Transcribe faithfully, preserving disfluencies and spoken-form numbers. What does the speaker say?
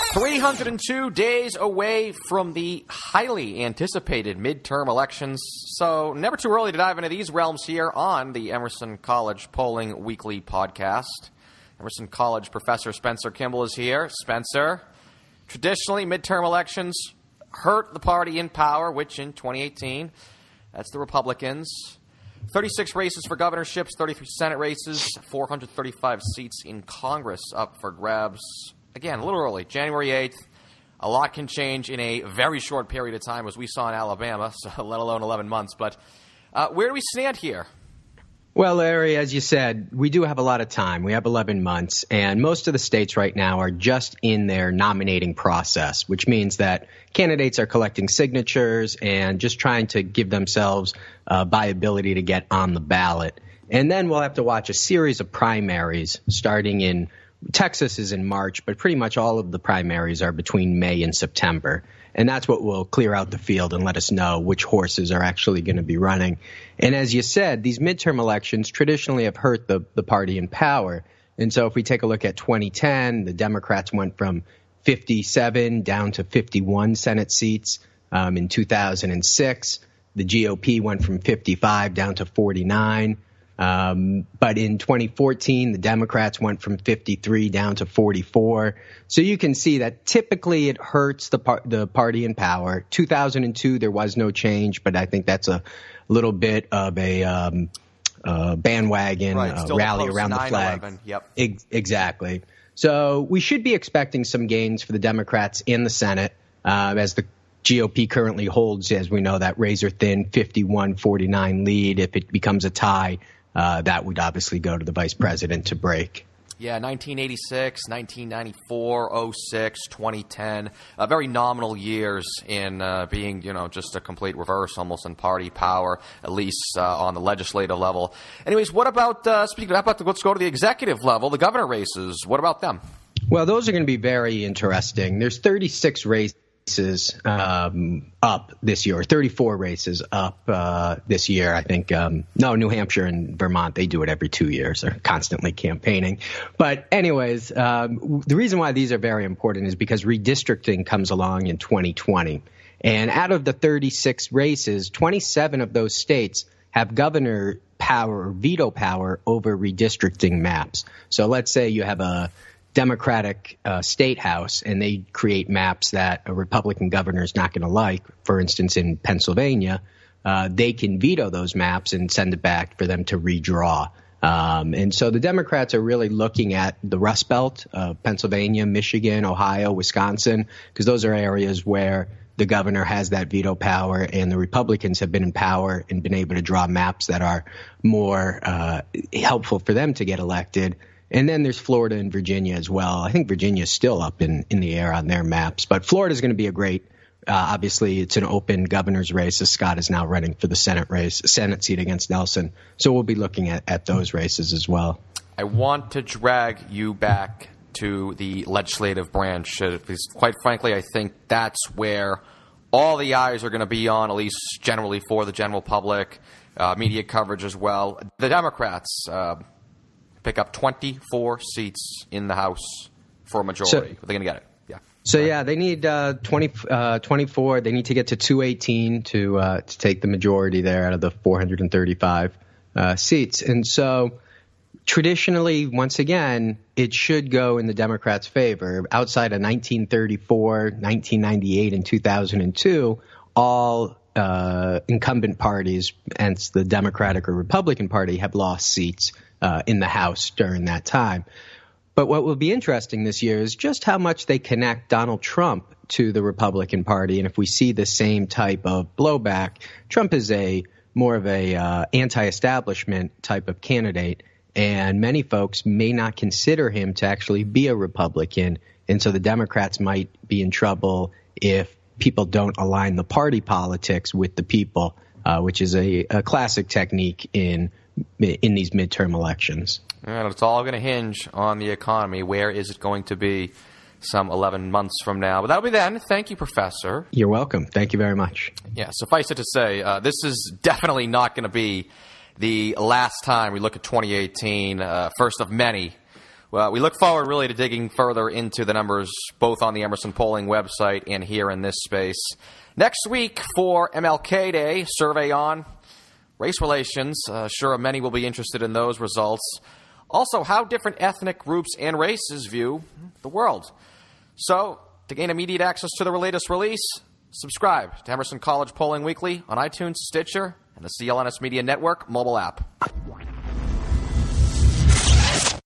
three hundred two days away from the highly anticipated midterm elections, so never too early to dive into these realms here on the Emerson College Polling Weekly podcast. Emerson College professor Spencer Kimball is here. Spencer, traditionally midterm elections hurt the party in power, which in twenty eighteen, that's the Republicans. thirty-six races for governorships, thirty-three Senate races, four hundred thirty-five seats in Congress up for grabs. Again, a little early, January eighth. A lot can change in a very short period of time, as we saw in Alabama, so let alone eleven months. But uh, where do we stand here? Well, Larry, as you said, we do have a lot of time. We have eleven months, and most of the states right now are just in their nominating process, which means that candidates are collecting signatures and just trying to give themselves uh, viability to get on the ballot. And then we'll have to watch a series of primaries starting in Texas is in March, but pretty much all of the primaries are between May and September. And that's what will clear out the field and let us know which horses are actually going to be running. And as you said, these midterm elections traditionally have hurt the, the party in power. And so if we take a look at twenty ten, the Democrats went from fifty-seven down to fifty-one Senate seats. Um, in two thousand six, the G O P went from fifty-five down to forty-nine. Um, but in twenty fourteen, the Democrats went from fifty-three down to forty-four. So you can see that typically it hurts the par- the party in power. two thousand two, there was no change, but I think that's a little bit of a um, uh, bandwagon right, uh, rally around the flag. Yep. Ex- exactly. So we should be expecting some gains for the Democrats in the Senate uh, as the G O P currently holds, as we know, that razor-thin fifty-one forty-nine lead. If it becomes a tie, Uh, that would obviously go to the vice president to break. Yeah, nineteen eighty-six, nineteen ninety-four, oh six, twenty ten, uh, very nominal years in uh, being, you know, just a complete reverse almost in party power, at least uh, on the legislative level. Anyways, what about, uh, speaking of that, let's go to the executive level, the governor races. What about them? Well, those are going to be very interesting. There's thirty-six races um, up this year, or thirty-four races up uh, this year, I think. Um, no, New Hampshire and Vermont, they do it every two years. They're constantly campaigning. But anyways, um, the reason why these are very important is because redistricting comes along in twenty twenty. And out of the thirty-six races, twenty-seven of those states have governor power or veto power over redistricting maps. So let's say you have a Democratic uh, state house and they create maps that a Republican governor is not going to like. For instance, in Pennsylvania, uh, they can veto those maps and send it back for them to redraw. Um, and so the Democrats are really looking at the Rust Belt, uh, Pennsylvania, Michigan, Ohio, Wisconsin, because those are areas where the governor has that veto power, and the Republicans have been in power and been able to draw maps that are more uh, helpful for them to get elected. And then there's Florida and Virginia as well. I think Virginia is still up in, in the air on their maps. But Florida is going to be a great, uh, obviously, it's an open governor's race, as Scott is now running for the Senate race, Senate seat against Nelson. So we'll be looking at, at those races as well. I want to drag you back to the legislative branch, because quite frankly, I think that's where all the eyes are going to be on, at least generally for the general public, uh, media coverage as well. The Democrats uh, pick up twenty-four seats in the House for a majority. So, are they going to get it? Yeah. So, yeah, they need uh, twenty, uh, twenty-four. They need to get to two eighteen to uh, to take the majority there out of the four hundred thirty-five uh, seats. And so traditionally, once again, it should go in the Democrats' favor. Outside of nineteen thirty-four, nineteen ninety-eight, and two thousand two, all uh, incumbent parties, hence the Democratic or Republican Party, have lost seats uh, in the House during that time. But what will be interesting this year is just how much they connect Donald Trump to the Republican Party. And if we see the same type of blowback, Trump is a more of a uh, anti-establishment type of candidate. And many folks may not consider him to actually be a Republican. And so the Democrats might be in trouble if people don't align the party politics with the people, uh, which is a, a classic technique in in these midterm elections. And it's all going to hinge on the economy. Where is it going to be some eleven months from now? But that'll be then. Thank you, Professor. You're welcome. Thank you very much. Yeah, suffice it to say, uh, this is definitely not going to be the last time we look at twenty eighteen, uh, first of many, well, we look forward really to digging further into the numbers, both on the Emerson Polling website and here in this space. Next week for M L K Day, survey on race relations. Uh, sure, many will be interested in those results. Also, how different ethnic groups and races view the world. So, to gain immediate access to the latest release, subscribe to Emerson College Polling Weekly on iTunes, Stitcher, and the C L N S Media Network mobile app.